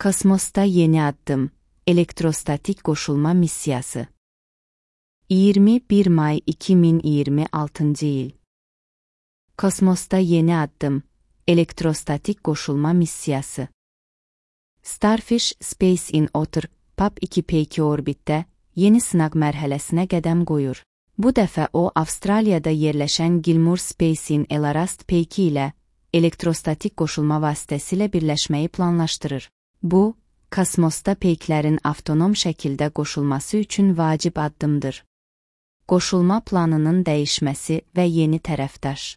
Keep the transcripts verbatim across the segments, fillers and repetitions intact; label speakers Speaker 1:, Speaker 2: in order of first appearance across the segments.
Speaker 1: Kosmosta yeni addım, elektrostatik qoşulma missiyası. iyirmi bir may iki min iyirmi altıncı il. Kosmosta yeni addım, elektrostatik qoşulma missiyası. Starfish Space in Otter P A P iki P iki orbitdə yeni sınaq mərhələsinə qədəm qoyur. Bu dəfə o, Avstraliyada yerləşən Gilmour Space'in Elarast P iki ilə elektrostatik qoşulma vasitəsilə birləşməyi planlaşdırır. Bu, kosmosda peyklərin avtonom şəkildə qoşulması üçün vacib addımdır. Qoşulma planının dəyişməsi və yeni tərəfdaş.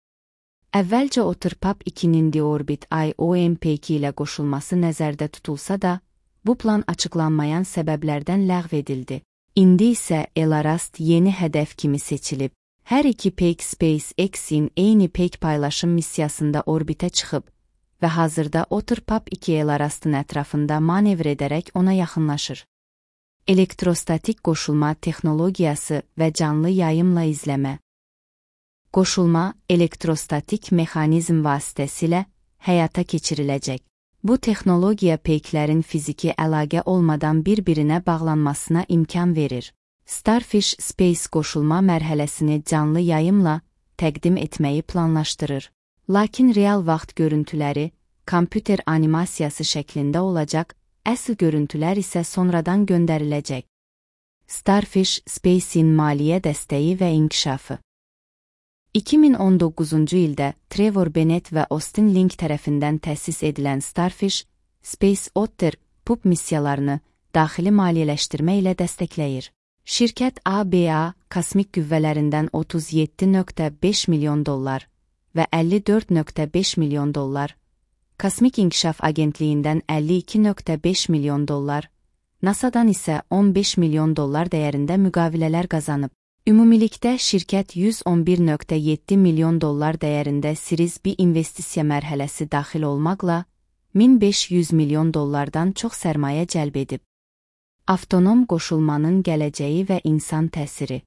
Speaker 1: Əvvəlcə Otter P A P ikinin deorbit I O M P iki ilə qoşulması nəzərdə tutulsa da, bu plan açıqlanmayan səbəblərdən ləğv edildi. İndi isə Elarast yeni hədəf kimi seçilib. Hər iki peyk SpaceX-in eyni peyk paylaşım missiyasında orbitə çıxıb və hazırda Otter P A P iki Elarastın ətrafında manevr edərək ona yaxınlaşır. Elektrostatik qoşulma texnologiyası və canlı yayımla izləmə. Qoşulma elektrostatik mexanizm vasitəsilə həyata keçiriləcək. Bu texnologiya peyklərin fiziki əlaqə olmadan bir-birinə bağlanmasına imkan verir. Starfish Space qoşulma mərhələsini canlı yayımla təqdim etməyi planlaşdırır. Lakin real vaxt görüntüləri kompüter animasiyası şəklində olacaq, əsl görüntülər isə sonradan göndəriləcək. Starfish Space'in maliyyə dəstəyi və inkişafı. iki min on doqquzuncu ildə Trevor Bennett və Austin Link tərəfindən təsis edilən Starfish Space Otter P U P missiyalarını daxili maliyyələşdirmə ilə dəstəkləyir. Şirkət A B A kosmik qüvvələrindən otuz yeddi nöqtə beş milyon dollar və əlli dörd nöqtə beş milyon dollar, Kosmik İnkişaf Agentliyindən əlli iki nöqtə beş milyon dollar, NASA'dan isə on beş milyon dollar dəyərində müqavilələr qazanıb. Ümumilikdə şirkət yüz on bir nöqtə yeddi milyon dollar dəyərində Series B investisiya mərhələsi daxil olmaqla min beş yüz milyon dollardan çox sərmayə cəlb edib. Avtonom qoşulmanın gələcəyi və insan təsiri.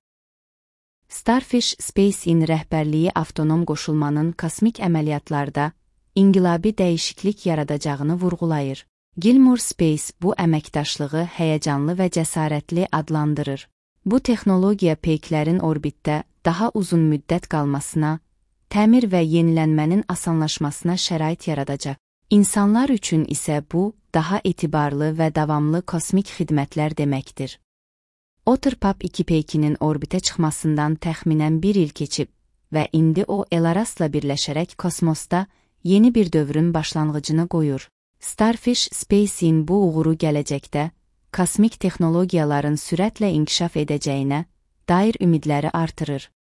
Speaker 1: Starfish Space'in rəhbərliyi avtonom qoşulmanın kosmik əməliyyatlarda inqilabi dəyişiklik yaradacağını vurğulayır. Gilmour Space bu əməkdaşlığı həyəcanlı və cəsarətli adlandırır. Bu texnologiya peyklərin orbitdə daha uzun müddət qalmasına, təmir və yenilənmənin asanlaşmasına şərait yaradacaq. İnsanlar üçün isə bu, daha etibarlı və davamlı kosmik xidmətlər deməkdir. Otter P A P iki peykinin orbitə çıxmasından təxminən bir il keçib və indi o Elarastla birləşərək kosmosda yeni bir dövrün başlanğıcını qoyur. Starfish Space'in bu uğuru gələcəkdə kosmik texnologiyaların sürətlə inkişaf edəcəyinə dair ümidləri artırır.